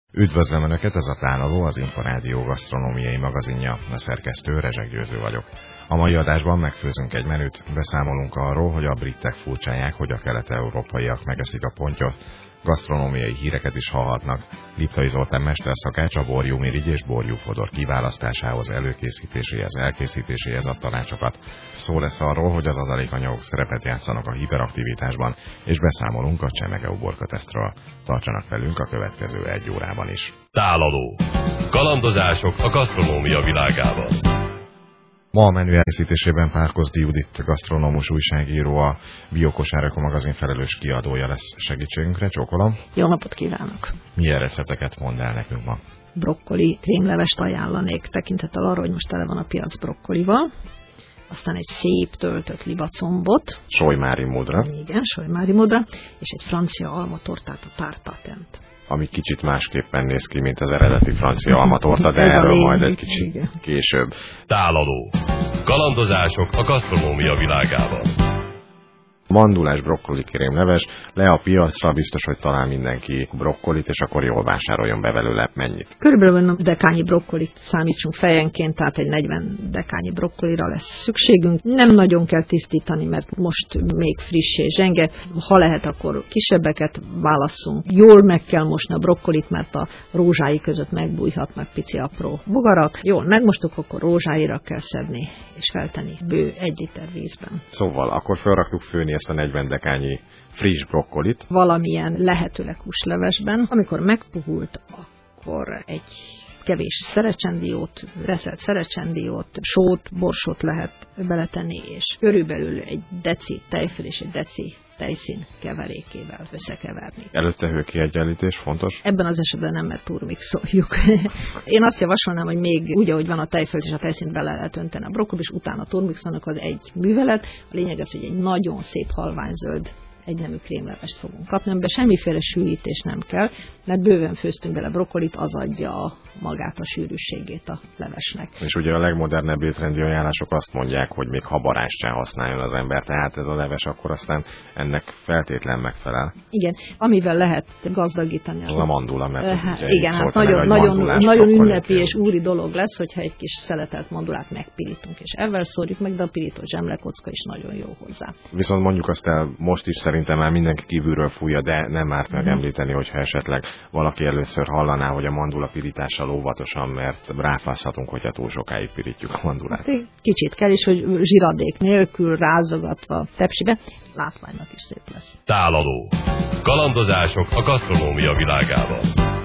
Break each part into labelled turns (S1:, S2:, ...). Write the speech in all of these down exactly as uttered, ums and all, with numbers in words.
S1: Üdvözlöm Önöket, ez a Tálaló, az Inforádió gasztronómiai magazinja, a szerkesztő Rezsek Győző vagyok. A mai adásban megfőzünk egy menüt, beszámolunk arról, hogy a britek furcsálják, hogy a kelet-európaiak megeszik a pontyot, gasztronómiai híreket is hallhatnak. Liptai Zoltán mesterszakács a borjúmirigy és borjúfodor kiválasztásához, előkészítéséhez, elkészítéséhez ad tanácsokat. Szó lesz arról, hogy az adalékanyagok szerepet játszanak a hiperaktivitásban, és beszámolunk a csemege uborkatesztről. Tartsanak velünk a következő egy órában is.
S2: Tálaló. Kalandozások a gasztronómia világában.
S1: Ma a menü elkészítésében Párkozdi Judit gasztronómus újságíró, a Biokosáreko magazin felelős kiadója lesz segítségünkre. Csókolom!
S3: Jó napot kívánok!
S1: Milyen recepteket mond el nekünk ma?
S3: Brokkoli krémlevest ajánlanék, tekintettel arra, hogy most tele van a piac brokkolival. Aztán egy szép töltött libacombot.
S1: Solymári módra.
S3: Igen, solymári módra. És egy francia almatortát, a tártatent.
S1: Ami kicsit másképpen néz ki, mint az eredeti francia almatorta, de erről majd egy kicsit igen. később.
S2: Tálaló. Kalandozások a gasztronómia világában.
S1: Mandulás brokkoli krémleves, le a piacra, biztos, hogy talál mindenki brokkolit, és akkor jól vásároljon be belőle. Mennyit?
S3: Körülbelül dekányi brokkolit számítsunk fejenként, tehát egy negyven dekányi brokkolira lesz szükségünk. Nem nagyon kell tisztítani, mert most még friss és zsenge. Ha lehet, akkor kisebbeket válasszunk. Jól meg kell mosni a brokkolit, mert a rózsái között megbújhatnak pici apró bogarak. Jól megmostuk, akkor rózsáira kell szedni, és feltenni bő egy liter vízben.
S1: Szóval akkor felraktuk főni ezt a negyven dekányi friss brokkolit.
S3: Valamilyen lehetőleg húslevesben. Amikor megpuhult, akkor egy kevés szerecsendiót, reszelt szerecsendiót, sót, borsot lehet beletenni, és körülbelül egy deci tejföl és egy deci tejszín keverékével összekeverni.
S1: Előtte hőkiegyenlítés fontos?
S3: Ebben az esetben nem, mert turmixoljuk. Én azt javasolnám, hogy még úgy, ahogy van a tejfölt és a tejszínt bele lehet önteni a brokkoli, és utána turmixolnak, az egy művelet. A lényeg az, hogy egy nagyon szép halványzöld egynemű krémlevest fogunk kapni, amiben semmiféle sűrítés nem kell, mert bőven főztünk bele brokkolit, az adja magát a sűrűségét a levesnek.
S1: És ugye a legmodernebb étrendi ajánlások azt mondják, hogy még habarást sem használjon az ember, tehát ez a leves akkor aztán ennek feltétlen megfelel.
S3: Igen, amivel lehet gazdagítani.
S1: Az a mandula, mert
S3: hát,
S1: ugye
S3: igen, hát nagyon, nagyon, nagyon ünnepi és úri dolog lesz, hogyha egy kis szeletelt mandulát megpirítunk, és ezzel szórjuk meg, de a pirított zsemlekocka is nagyon jó hozzá.
S1: Viszont mondjuk azt el, most is szerintem már mindenki kívülről fújja, de nem árt megemlíteni, hogyha esetleg valaki először hallaná, hogy a mandula pirítással óvatosan, mert ráfázhatunk, hogyha túl sokáig pirítjuk a mandulát.
S3: Kicsit kell is, hogy zsiradék nélkül rázogatva tepsibe, látványnak is szép lesz.
S2: Tálaló. Kalandozások a gasztronómia világában.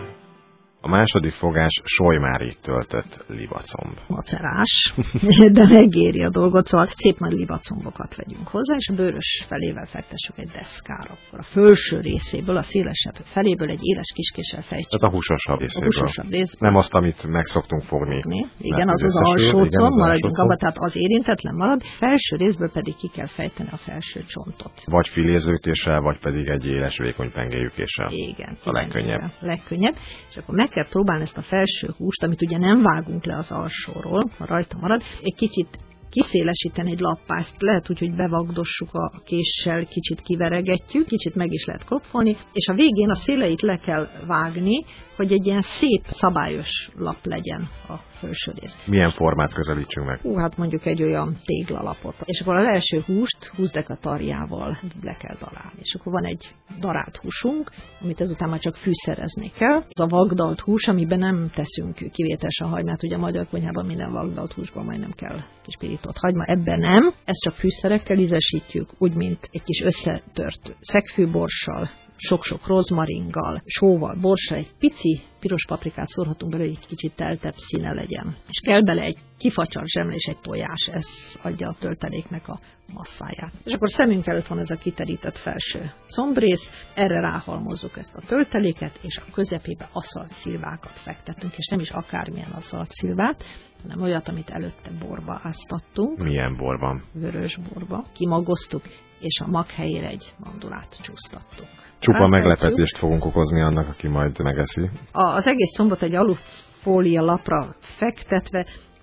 S1: A második fogás solymári töltött libacomb.
S3: Macerás, de megéri a dolgot, szóval szép nagy libacombokat vegyünk hozzá, és a bőrös felével fektessük egy deszkára. Akkor a felső részéből, a szélesebb feléből egy éles kiskéssel fejtsük.
S1: Tehát a húsosabb részéből.
S3: A húsosabb részből.
S1: Nem azt, amit meg szoktunk fogni.
S3: Igen, az az alsó comb, maradjunk abba, tehát az érintetlen marad. Felső részből pedig ki kell fejteni a felső csontot.
S1: Vagy filézőkéssel, vagy pedig egy éles vékony pengelyükéssel.
S3: Igen.
S1: A legkönnyebb.
S3: Legkönnyebb. És akkor meg kell próbálni ezt a felső húst, amit ugye nem vágunk le az alsóról, ha rajta marad, egy kicsit kiszélesíteni egy lappást, lehet úgy, hogy bevagdossuk a késsel, kicsit kiveregetjük, kicsit meg is lehet kropfolni, és a végén a széleit le kell vágni, hogy egy ilyen szép, szabályos lap legyen a felső rész.
S1: Milyen formát közelítsünk meg?
S3: Hú, hát mondjuk egy olyan téglalapot. És akkor a leelső húst húszdeka tarjával le kell darálni. És akkor van egy darált húsunk, amit ezután már csak fűszerezni kell. Ez a vagdalt hús, amiben nem teszünk kivételesen hagymát, ugye a magyar konyhában minden vagdalt húsban majdnem kell kis pirított hagyma, ebben nem. Ezt csak fűszerekkel ízesítjük, úgy, mint egy kis összetört szegfűborssal, sok-sok rozmaringgal, sóval, borssal, egy pici piros paprikát szórhatunk bele, hogy egy kicsit teltebb színe legyen. És kell bele egy kifacsart zsemle és egy tojás, ez adja a tölteléknek a masszáját. És akkor szemünk előtt van ez a kiterített felső combrész, erre ráhalmozzuk ezt a tölteléket, és a közepébe aszalt szilvákat fektetünk, és nem is akármilyen aszalt szilvát, hanem olyat, amit előtte borba áztattunk.
S1: Milyen borban?
S3: Vörös borba. Kimagoztuk, és a mag helyére egy mandulát csúsztattunk.
S1: Csupa meglepetést fogunk okozni annak, aki majd megeszi.
S3: Az egész combot egy alufólia lapra fektetve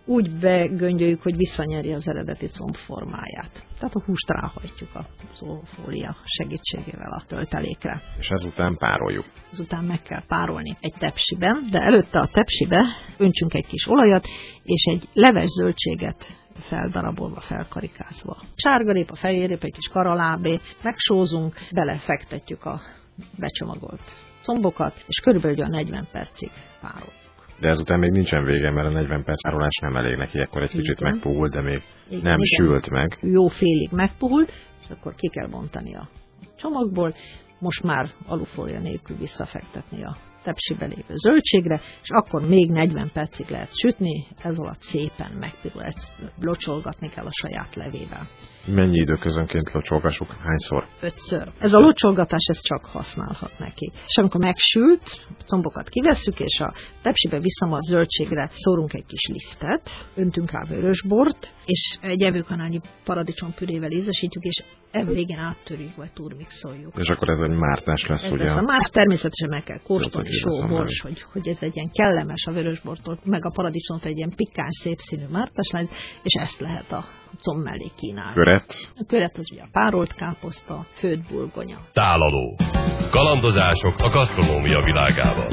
S3: úgy begöngyöljük, hogy visszanyeri az eredeti combformáját. Tehát a húst ráhajtjuk a zófólia segítségével a töltelékre.
S1: És ezután pároljuk.
S3: Ezután meg kell párolni egy tepsiben, de előtte a tepsibe öntsünk egy kis olajat, és egy leves zöldséget feldarabolva, felkarikázva. Sárgarépa, fehérrépa, egy kis karalábé, megsózunk, belefektetjük a becsomagolt combokat, és körülbelül olyan negyven percig pároljuk.
S1: De ezután még nincsen vége, mert a negyven perc párolás nem elég neki, akkor egy kicsit igen. megpuhult, de még igen, nem igen. sült meg.
S3: Jó félig megpuhult, és akkor ki kell bontani a csomagból, most már alufólia nélkül visszafektetni a tepsibe lévő zöldségre, és akkor még negyven percig lehet sütni, ez alatt szépen megpirul, ezt locsolgatni kell a saját levével.
S1: Mennyi időközönként locsolgassuk? Hányszor?
S3: Ötször. Ez a locsolgatás, ez csak használhat neki. És amikor megsült, a combokat kivesszük, és a tepsibe viszem a zöldségre szórunk egy kis lisztet, öntünk rá vörösbort, és egy evőkanálnyi paradicsompürével ízesítjük, és ebből végén áttörjük, vagy turmixoljuk.
S1: És akkor ez egy mártás lesz,
S3: ez
S1: ugye?
S3: Ez a más természetesen meg kell kóstolni, só, bors, hogy, hogy ez egy ilyen kellemes a vörösbortól, meg a paradicsomtól egy ilyen pikáns, szép színű mártás lesz, és ezt lehet a comb mellé kínálni.
S1: Köret?
S3: A köret az ugye a párolt káposzta, főtt burgonya.
S2: Tálaló. Kalandozások a gasztronómia világában.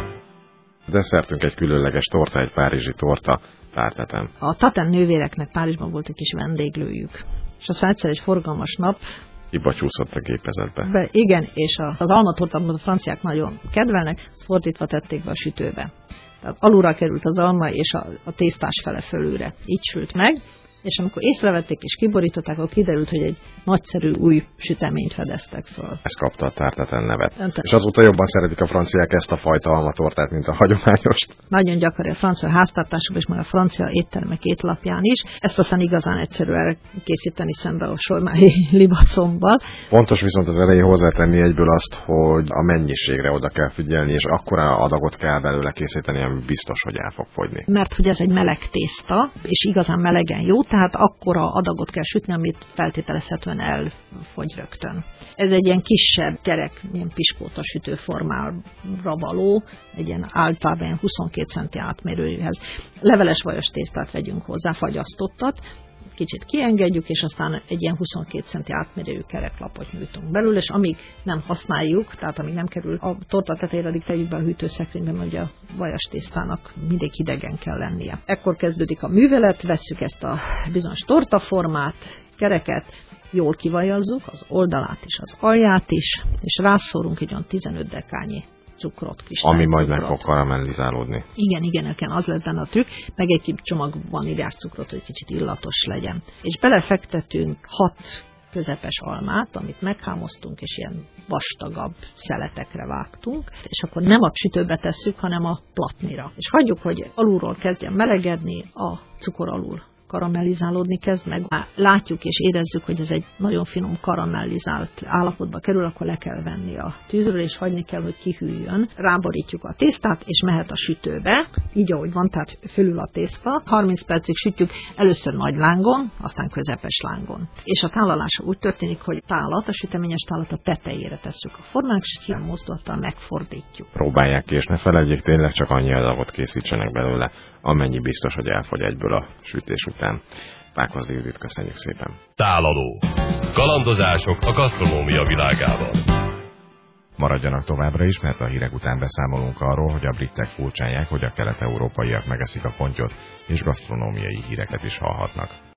S1: Desszertünk egy különleges torta, egy párizsi torta, Tárteten.
S3: A Taten nővéreknek Párizsban volt egy kis vendéglőjük, és aztán egyszer egy forgalmas nap
S1: Hiba csúszott a gépezetbe.
S3: Be, igen, és a, az almatortát a franciák nagyon kedvelnek, ezt fordítva tették be a sütőbe. Tehát alulra került az alma, és a, a tésztás fele fölülre. Így sült meg, és amikor észrevették és kiborították, akkor kiderült, hogy egy nagyszerű új süteményt fedeztek föl.
S1: Ez kapta a Tárteten nevet. Ente. És azóta jobban szeretik a franciák ezt a fajta almatortát, mint a hagyományost.
S3: Nagyon gyakori a francia háztartásokban, és meg a francia éttermek étlapján is. Ezt aztán igazán egyszerű elkészíteni szembe a solymályi libacombbal.
S1: Fontos viszont az elején hozzátenni egyből azt, hogy a mennyiségre oda kell figyelni, és akkora adagot kell belőle készíteni, ami biztos, hogy el fog fogyni.
S3: Mert hogy ez egy meleg tészta, és igazán melegen jó, tehát akkora adagot kell sütni, amit feltételezhetően elfogy rögtön. Ez egy ilyen kisebb gyerek, ilyen piskóta sütő formára való, egy ilyen általában huszonkét centi átmérőjéhez. Leveles vajas tésztát vegyünk hozzá, fagyasztottat, kicsit kiengedjük, és aztán egy ilyen huszonkét centi átmérőjű kereklapot nyújtunk belül, és amíg nem használjuk, tehát amíg nem kerül a torta tetejére, addig tegyük be a hűtőszekrénybe, mert ugye a vajas tésztának mindig hidegen kell lennie. Ekkor kezdődik a művelet, vesszük ezt a bizonyos tortaformát, kereket, jól kivajazzuk, az oldalát is, az alját is, és rászórunk egy olyan tizenöt dekányi cukrot,
S1: ami majd meg fog karamellizálódni.
S3: Igen, igen, nekem az lett benne a trükk, meg egy kis csomag vaníliás cukrot, hogy kicsit illatos legyen. És belefektetünk hat közepes almát, amit meghámoztunk, és ilyen vastagabb szeletekre vágtunk, és akkor nem a sütőbe tesszük, hanem a platnira. És hagyjuk, hogy alulról kezdjen melegedni, a cukor alul karamellizálódni kezd, meg már látjuk és érezzük, hogy ez egy nagyon finom karamellizált állapotba kerül, akkor le kell venni a tűzről, és hagyni kell, hogy kihűljön. Ráborítjuk a tésztát, és mehet a sütőbe, így ahogy van, tehát fölül a tészta. harminc percig sütjük, először nagy lángon, aztán közepes lángon. És a tálalása úgy történik, hogy tálat, a süteményes tálat a tetejére tesszük a formánk, és ilyen mozdulattal megfordítjuk.
S1: Próbálják ki, és ne feledjék, tényleg csak annyi adagot készítsenek belőle, amennyi biztos, hogy elfogy egyből a sütés után. Pákozdi Judit, köszönjük szépen.
S2: Tálaló. Kalandozások a gasztronómia világában.
S1: Maradjanak továbbra is, mert a hírek után beszámolunk arról, hogy a britek furcsálják, hogy a kelet-európaiak megeszik a pontyot, és gasztronómiai híreket is hallhatnak.